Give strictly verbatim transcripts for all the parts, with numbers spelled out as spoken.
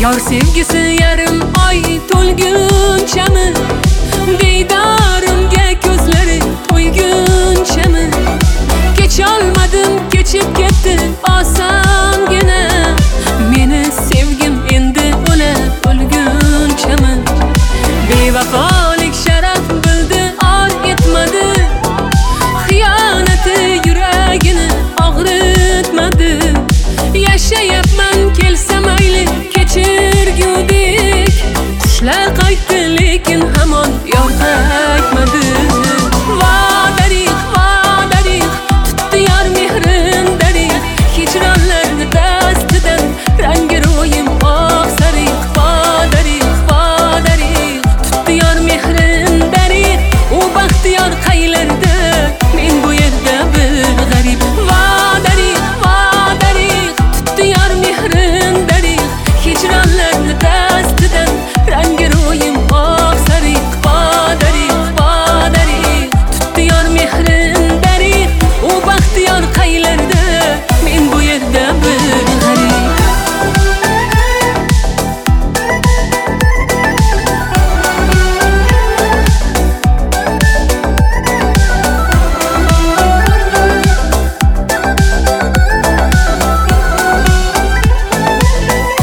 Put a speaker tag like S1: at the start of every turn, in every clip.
S1: Yar sevgisi yarim oy to'lgunchami, diydorimga ko'zlari to'ygunchami, kecholmadim, kechib ketdi osongina. Meni sevgim endi o'lib o'lgunchami, bevafolik sharaf bildi, or etmadi, xiyonati yuragini og'ritmadi. Yashayapman, kelsa mayli kechirgudek, qushlar qaytdi lekin hamon yor qaytmadi. Vodariq, vodariq, tutdi yor mehrin dariq, hijronlarni dastidan rangi ro'yim oq sariq. Vodariq, vodariq, tutdi yor mehrin dariq, u baxtiyor qaylarda, men bu yerda bir g'arib. Vodariq, vodariq, tutdi yor mehrin dariq, hijronlarni dastidan rangi ro'yim oq sariq. Vodariq, vodariq, tutdi yor mehrin dariq, u baxtiyor qaylarda, men bu yerda bir g'arib.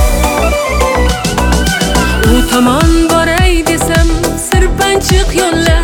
S1: U tomon boray desam sirpanchiq yo'llar,